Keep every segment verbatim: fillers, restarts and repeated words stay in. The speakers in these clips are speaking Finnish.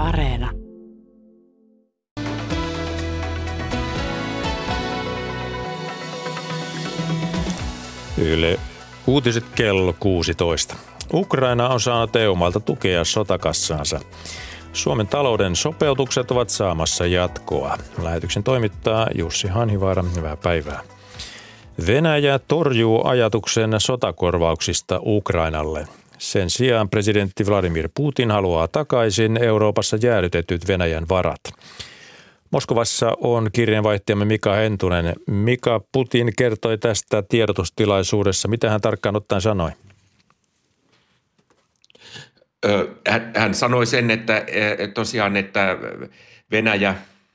Areena. Yle Uutiset kello kuusitoista. Ukraina on saanut E U-maalta tukea sotakassaansa. Suomen talouden sopeutukset ovat saamassa jatkoa. Lähetyksen toimittaa Jussi Hanhivaara. Hyvää päivää. Venäjä torjuu ajatuksen sotakorvauksista Ukrainalle. Sen sijaan presidentti Vladimir Putin haluaa takaisin Euroopassa jäädytetyt Venäjän varat. Moskovassa on kirjeenvaihtajamme Mika Hentunen. Mika, Putin kertoi tästä tiedotustilaisuudessa. Mitä hän tarkkaan ottaen sanoi? Hän sanoi sen, että tosiaan, että Venäjä,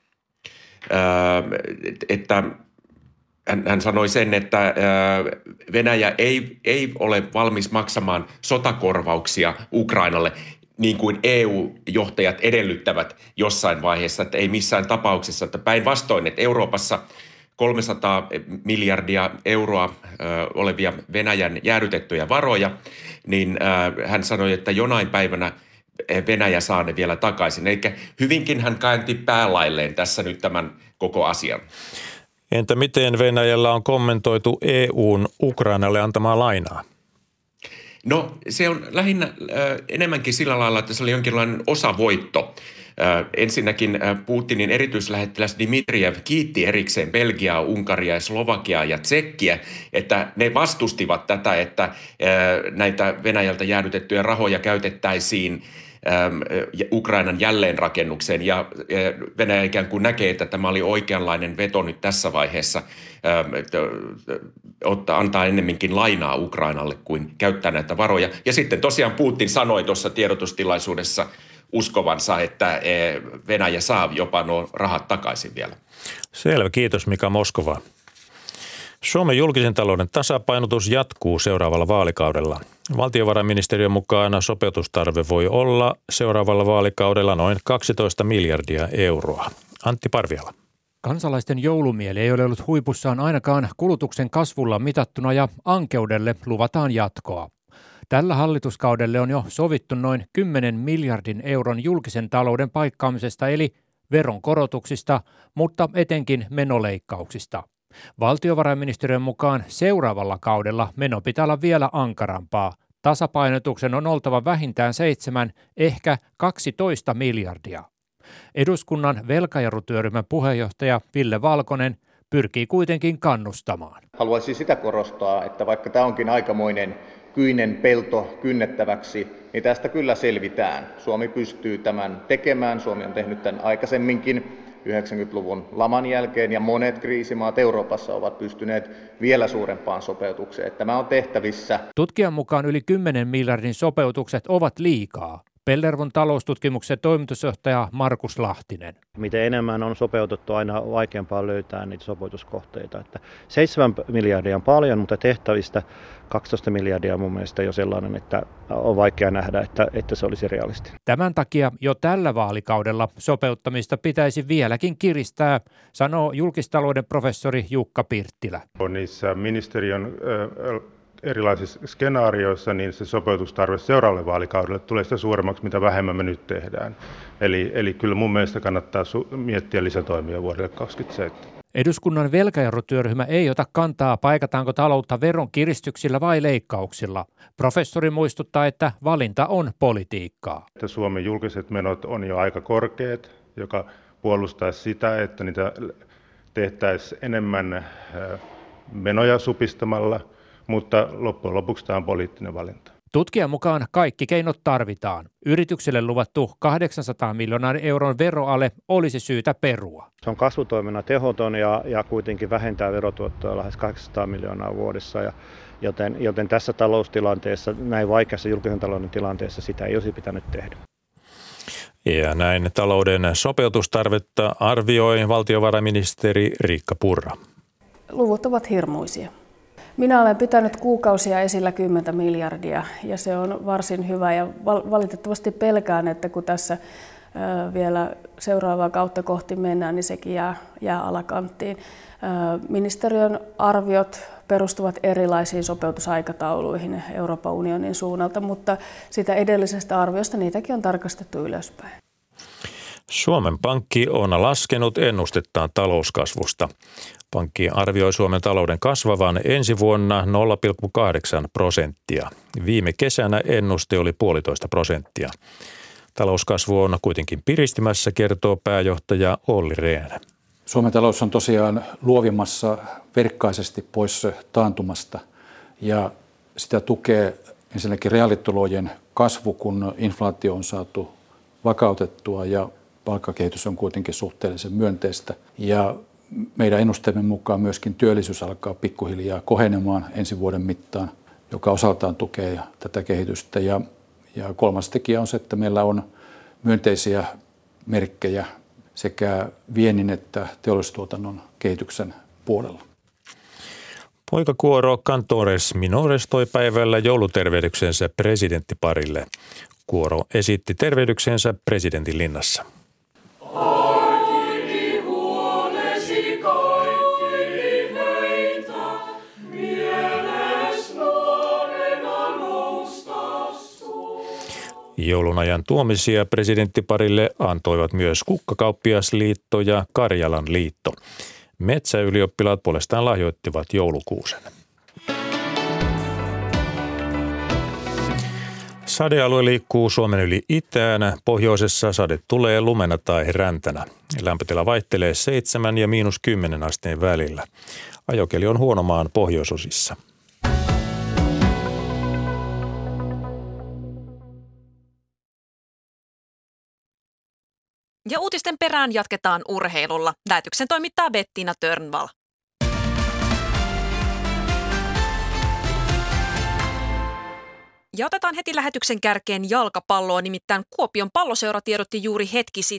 että hän sanoi sen, että Venäjä ei, ei ole valmis maksamaan sotakorvauksia Ukrainalle, niin kuin E U-johtajat edellyttävät jossain vaiheessa, että ei missään tapauksessa, että päinvastoin, että Euroopassa kolmesataa miljardia euroa ö, olevia Venäjän jäädytettyjä varoja, niin ö, hän sanoi, että jonain päivänä Venäjä saa ne vielä takaisin. Eli hyvinkin hän käänti päälailleen tässä nyt tämän koko asian. Entä miten Venäjällä on kommentoitu E U:n Ukrainalle antamaa lainaa? No se on lähinnä äh, enemmänkin sillä lailla, että se oli jonkinlainen osavoitto. Äh, ensinnäkin äh, Putinin erityislähettiläs Dmitrijev kiitti erikseen Belgiaa, Unkaria ja Slovakiaa ja Tsekkiä, että ne vastustivat tätä, että äh, näitä Venäjältä jäädytettyjä rahoja käytettäisiin Ukrainan jälleenrakennukseen, ja Venäjä ikään kuin näkee, että tämä oli oikeanlainen veto nyt tässä vaiheessa ottaa, antaa ennemminkin lainaa Ukrainalle kuin käyttää näitä varoja. Ja sitten tosiaan Putin sanoi tuossa tiedotustilaisuudessa uskovansa, että Venäjä saa jopa nuo rahat takaisin vielä. Selvä, kiitos Mika Moskova. Suomen julkisen talouden tasapainotus jatkuu seuraavalla vaalikaudella. Valtiovarainministeriön mukaan sopeutustarve voi olla seuraavalla vaalikaudella noin kaksitoista miljardia euroa. Antti Parviala. Kansalaisten joulumieli ei ole ollut huipussaan ainakaan kulutuksen kasvulla mitattuna ja ankeudelle luvataan jatkoa. Tällä hallituskaudelle on jo sovittu noin kymmenen miljardin euron julkisen talouden paikkaamisesta eli veronkorotuksista, mutta etenkin menoleikkauksista. Valtiovarainministeriön mukaan seuraavalla kaudella meno pitää olla vielä ankarampaa. Tasapainotuksen on oltava vähintään seitsemän, ehkä kaksitoista miljardia. Eduskunnan velkajarrutyöryhmän puheenjohtaja Ville Valkonen pyrkii kuitenkin kannustamaan. Haluaisin sitä korostaa, että vaikka tämä onkin aikamoinen kyinen pelto kynnettäväksi, niin tästä kyllä selvitään. Suomi pystyy tämän tekemään. Suomi on tehnyt tämän aikaisemminkin yhdeksänkymmentäluvun laman jälkeen, ja monet kriisimaat Euroopassa ovat pystyneet vielä suurempaan sopeutukseen. Tämä on tehtävissä. Tutkijan mukaan yli kymmenen miljardin sopeutukset ovat liikaa. Pellervon taloustutkimuksen toimitusjohtaja Markus Lahtinen. Miten enemmän on sopeutettu, aina vaikeampaa löytää niitä sopeutuskohteita. Että seitsemän miljardia on paljon, mutta tehtävistä kaksitoista miljardia on mun mielestä jo sellainen, että on vaikea nähdä, että, että se olisi realistinen. Tämän takia jo tällä vaalikaudella sopeuttamista pitäisi vieläkin kiristää, sanoo julkistalouden professori Jukka Pirttilä. On niissä ministeriön äh, erilaisissa skenaarioissa, niin se sopeutustarve seuraavalle vaalikaudelle tulee sitä suuremmaksi, mitä vähemmän me nyt tehdään. Eli, eli kyllä mun mielestä kannattaa su- miettiä lisätoimia vuodelle kaksikymmentäseitsemän. Eduskunnan velkajarrutyöryhmä ei ota kantaa, paikataanko taloutta veron kiristyksillä vai leikkauksilla. Professori muistuttaa, että valinta on politiikkaa. Että Suomen julkiset menot on jo aika korkeat, joka puolustaisi sitä, että niitä tehtäisiin enemmän menoja supistamalla, mutta loppujen lopuksi tämä on poliittinen valinta. Tutkijan mukaan kaikki keinot tarvitaan. Yritykselle luvattu kahdeksansataa miljoonaa euron veroale olisi syytä perua. Se on kasvutoiminnan tehoton ja, ja kuitenkin vähentää verotuottoa lähes kahdeksansataa miljoonaa vuodessa. Ja, joten, joten tässä taloustilanteessa, näin vaikeassa julkisen talouden tilanteessa, sitä ei olisi pitänyt tehdä. Ja näin talouden sopeutustarvetta arvioi valtiovarainministeri Riikka Purra. Luvut ovat hirmuisia. Minä olen pitänyt kuukausia esillä kymmentä miljardia ja se on varsin hyvä ja valitettavasti pelkään, että kun tässä vielä seuraavaa kautta kohti mennään, niin sekin jää, jää alakanttiin. Ministeriön arviot perustuvat erilaisiin sopeutusaikatauluihin Euroopan unionin suunnalta, mutta sitä edellisestä arviosta niitäkin on tarkastettu ylöspäin. Suomen Pankki on laskenut ennustettaan talouskasvusta. Pankki arvioi Suomen talouden kasvavan ensi vuonna nolla pilkku kahdeksan prosenttia. Viime kesänä ennuste oli puolitoista prosenttia. Talouskasvu on kuitenkin piristymässä, kertoo pääjohtaja Olli Rehn. Suomen talous on tosiaan luovimassa verkkaisesti pois taantumasta ja sitä tukee ensinnäkin reaalitulojen kasvu, kun inflaatio on saatu vakautettua ja palkkakehitys on kuitenkin suhteellisen myönteistä. Ja meidän ennusteemme mukaan myöskin työllisyys alkaa pikkuhiljaa kohenemaan ensi vuoden mittaan, joka osaltaan tukee tätä kehitystä. Ja, ja kolmas tekijä on se, että meillä on myönteisiä merkkejä sekä viennin että teollisuustuotannon kehityksen puolella. Poikakuoro Cantores Minores toi päivällä joulutervehdyksensä presidenttiparille. Kuoro esitti tervehdyksensä presidentin linnassa. Joulun ajan tuomisia presidenttiparille antoivat myös Kukkakauppiasliitto ja Karjalan liitto. Metsäylioppilaat puolestaan lahjoittivat joulukuusen. Sadealue liikkuu Suomen yli itään. Pohjoisessa sade tulee lumena tai räntänä. Lämpötila vaihtelee seitsemän ja miinus kymmenen asteen välillä. Ajokeli on huono maan pohjoisosissa. Ja uutisten perään jatketaan urheilulla. Lähetyksen toimittaa Bettina Törnvall. Ja otetaan heti lähetyksen kärkeen jalkapalloa, nimittäin Kuopion Palloseura tiedotti juuri hetki sitten,